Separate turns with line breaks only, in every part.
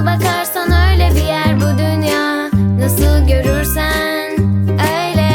bakarsan öyle bir yer bu dünya. Nasıl görürsen öyle.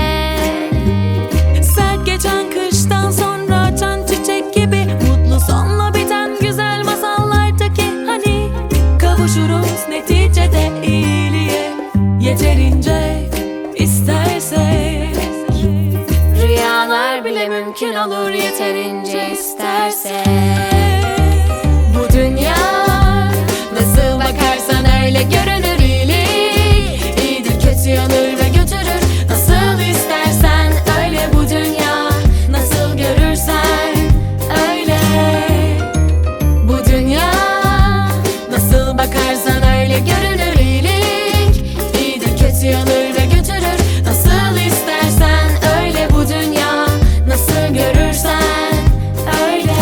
Sert geçen kıştan sonra açan çiçek gibi, mutlu sonla biten güzel masallardaki hani. Kavuşuruz neticede iyiliğe, yeterince istersek.
Rüyalar bile mümkün olur yeterince istersek. Bu dünya nasıl bakarsan öyle görünür iyilik. İyidir kötü yanır ve götürür. Nasıl istersen öyle bu dünya. Nasıl görürsen öyle. Bu dünya nasıl bakarsan öyle görünür iyilik. İyidir kötü yanır ve götürür. Nasıl istersen öyle bu dünya. Nasıl görürsen öyle.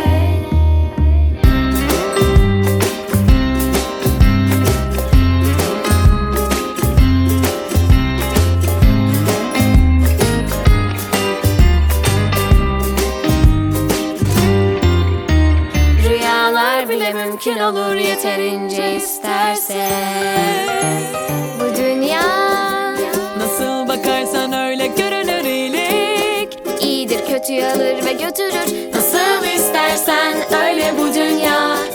Rüyalar bile mümkün olur yeterince istersek. Bu dünya
Nasıl bakarsan öyle görünür iyilik.
İyidir kötüyü alır ve götürür. Nasıl istersen öyle bu dünya.